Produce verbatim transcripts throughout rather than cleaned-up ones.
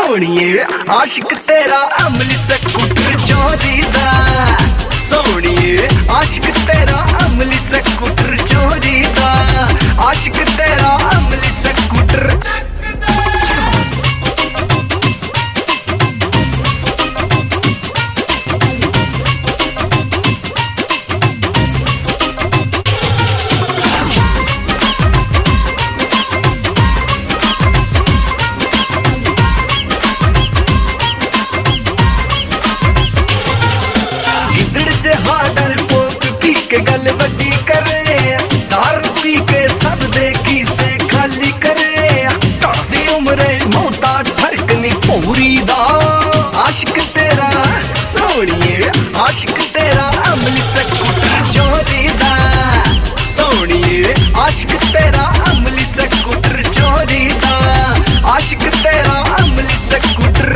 सोनिए आशिक तेरा अमली स्कूटर चोरी दा। सोनिए आशिक तेरा अमली स्कूटर चोरी दा। आशिक तेरा अमली स्कूटर। गल बड़ी करे दारू पी के सब देखी से खाली करे। दी उम्र मौता ठरकनी पूरी दा। आशिक तेरा सोनिए आशिक तेरा अमली स्कूटर चोरी दा। सोनिए आशिक तेरा अमली स्कूटर चोरी दा। आशिक तेरा अमली स्कूटर।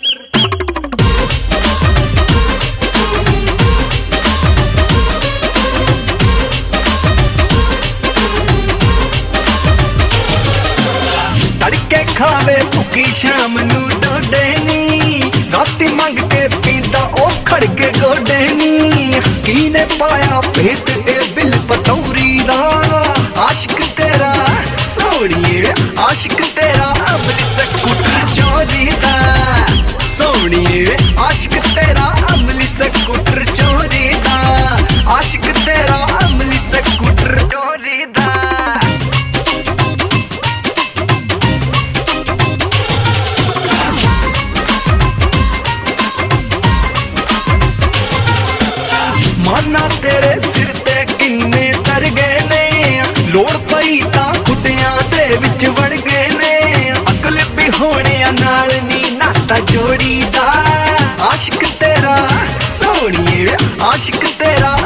खावे भुखी शाम नू डोडे नी। राती मंग के पींदा ओ खड़ के गोडे नी। कीने पाया भेत ए बिल पटौरी दा। आशिक तेरा सोनिए आशिक तेरा अमली स्कूटर चोरी दा। सोनिए आशिक तेरा अमली स्कूटर चोरी दा। आशिक तेरा अमली स्कूटर चोरी दा। माना तेरे सिर ते किन्ने तर गए ने। लोड़ पई तां खुटियां दे विच वड़ गए ने। अकल भी होने नाल नी नाता जोड़ी दा। आशिक तेरा सोनिए आशिक तेरा